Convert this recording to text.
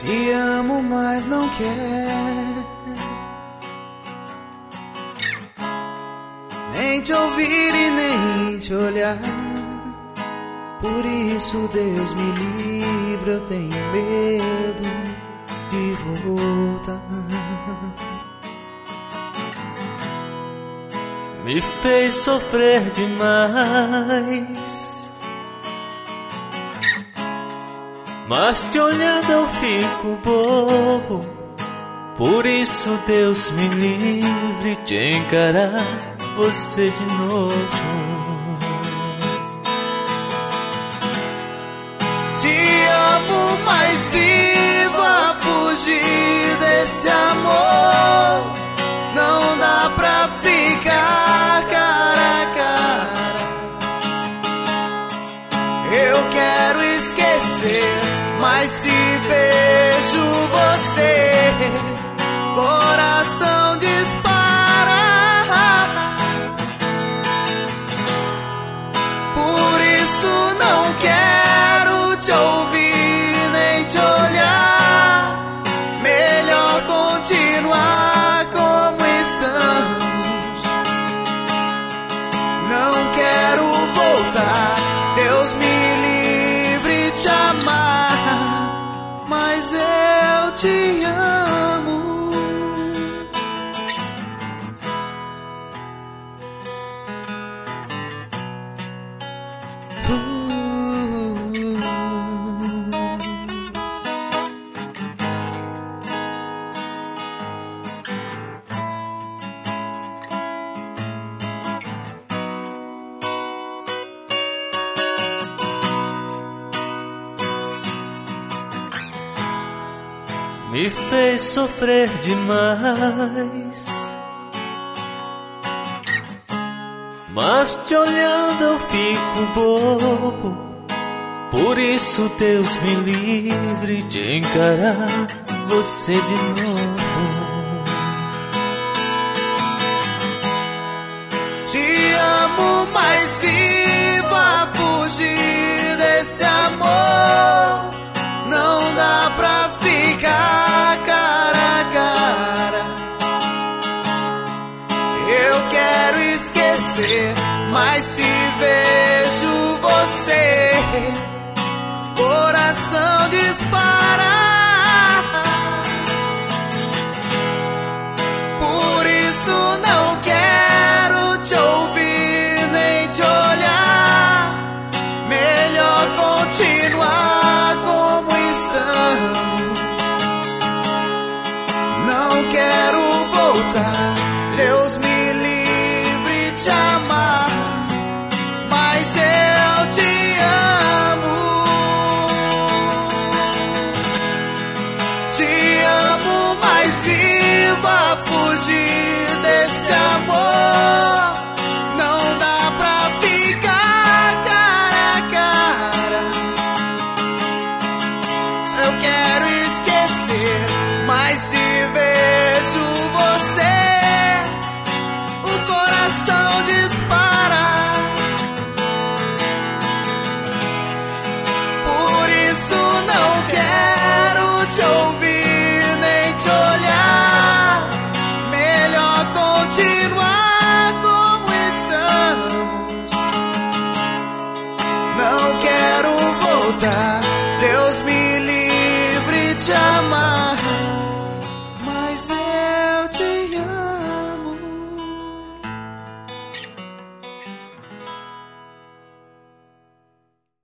Te amo, mas não quer nem te ouvir e nem te olhar. Por isso, Deus me livre, eu tenho medo de voltar. Me fez sofrer demais, mas te olhando eu fico bobo. Por isso, Deus me livre de encarar você de novo. Te amo, mas vivo a fugir desse amor. Não dá pra ficar cara a cara. Eu quero esquecer, mas se vejo você, coração dispara. Por isso não quero te ouvir nem te olhar. Melhor continuar como estamos. Não quero voltar. Deus me livre de amar, mas eu te amo. Me fez sofrer demais, mas te olhando eu fico bobo. Por isso, Deus me livre de encarar você de novo. Te amo, mas vivo a fugir desse amor. Não dá pra ficar cara a cara. Eu quero esquecer, mas se vejo você, coração dispara. Por isso não quero te ouvir nem te olhar. Melhor continuar como estamos. Não quero voltar. Deus me livre de amar, mas eu te amo. Te amo, mas vivo a fugir desse amor. Não dá pra ficar cara a cara. Eu quero esquecer, mas se vejo você, o coração dispara. Por isso não quero te ouvir nem te olhar. Melhor continuar como estamos. Não quero voltar. Deus me livre de amar, mas